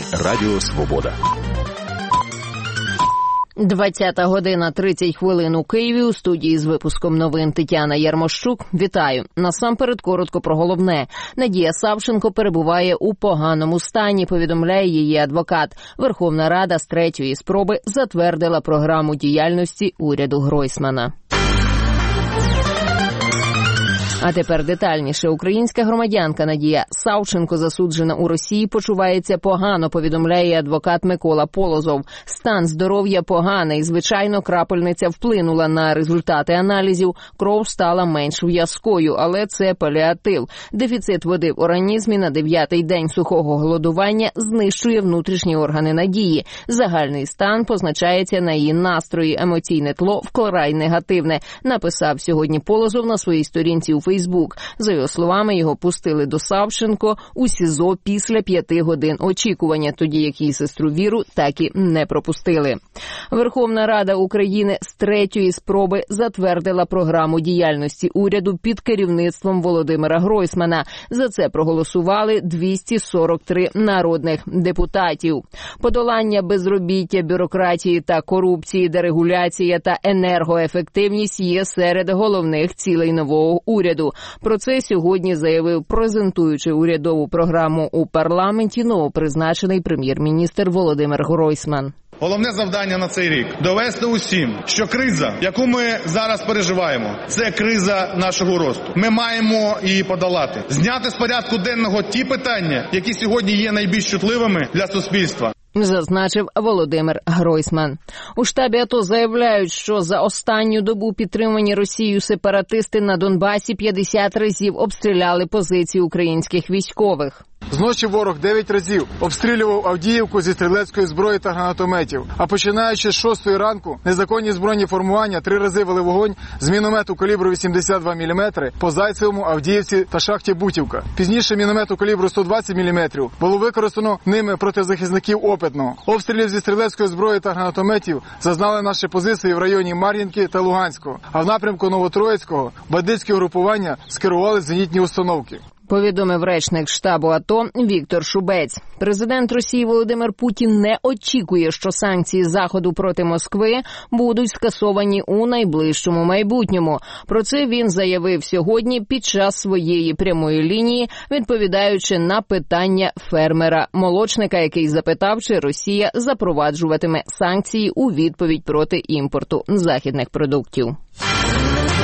Радіо Свобода. 20 година 30 хвилин у Києві. У студії з випуском новин Тетяна Ярмощук. Вітаю. Насамперед коротко про головне. Надія Савченко перебуває у поганому стані, повідомляє її адвокат. Верховна Рада з третьої спроби затвердила програму діяльності уряду Гройсмана. А тепер детальніше. Українська громадянка Надія Савченко, засуджена у Росії, почувається погано, повідомляє адвокат Микола Полозов. Стан здоров'я поганий. Звичайно, крапельниця вплинула на результати аналізів. Кров стала менш в'язкою, але це паліатив. Дефіцит води в організмі на 9-й день сухого голодування знищує внутрішні органи Надії. Загальний стан позначається на її настрої. Емоційне тло вкрай негативне, написав сьогодні Полозов на своїй сторінці у Фейсбук. За його словами, його пустили до Савченко у СІЗО після 5 годин очікування, тоді як її сестру Віру так і не пропустили. Верховна Рада України з третьої спроби затвердила програму діяльності уряду під керівництвом Володимира Гройсмана. За це проголосували 243 народних депутатів. Подолання безробіття, бюрократії та корупції, дерегуляція та енергоефективність є серед головних цілей нового уряду. Про це сьогодні заявив, презентуючи урядову програму у парламенті, новопризначений прем'єр-міністр Володимир Гройсман. Головне завдання на цей рік – довести усім, що криза, яку ми зараз переживаємо, це криза нашого росту. Ми маємо її подолати. Зняти з порядку денного ті питання, які сьогодні є найбільш чутливими для суспільства. Зазначив Володимир Гройсман. У штабі АТО заявляють, що за останню добу підтримані Росією сепаратисти на Донбасі 50 разів обстріляли позиції українських військових. Зночі ворог 9 разів обстрілював Авдіївку зі стрілецької зброї та гранатометів. А починаючи з 6 ранку, незаконні збройні формування 3 рази вели вогонь з міномету калібру 82 мм по Зайцевому, Авдіївці та шахті Бутівка. Пізніше міномету калібру 120 мм було використано ними проти захисників Опитного. Обстрілів зі стрілецької зброї та гранатометів зазнали наші позиції в районі Мар'їнки та Луганського. А в напрямку Новотроїцького бандитські угрупування скерували зенітні установки. Повідомив речник штабу АТО Віктор Шубець. Президент Росії Володимир Путін не очікує, що санкції Заходу проти Москви будуть скасовані у найближчому майбутньому. Про це він заявив сьогодні під час своєї прямої лінії, відповідаючи на питання фермера-молочника, який запитав, чи Росія запроваджуватиме санкції у відповідь проти імпорту західних продуктів.